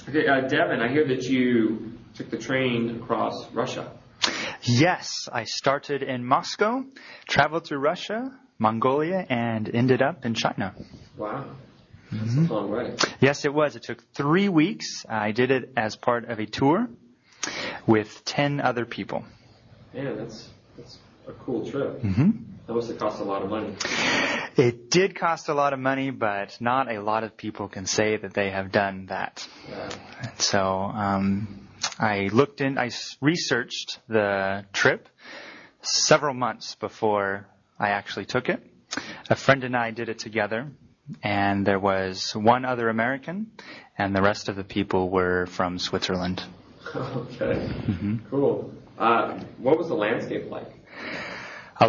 Okay, Devin, I hear that you took the train across Russia. Yes, I started in Moscow, traveled through Russia, Mongolia, and ended up in China. Wow. That's a long way. Yes, it was. It took 3 weeks. I did it as part of a tour with 10 other people. Yeah, that's a cool trip. Mm-hmm. That must have cost a lot of money. It did cost a lot of money, but not a lot of people can say that they have done that. Yeah. So I researched the trip several months before I actually took it. A friend and I did it together, and there was one other American, and the rest of the people were from Switzerland. Okay. Mm-hmm. Cool. What was the landscape like?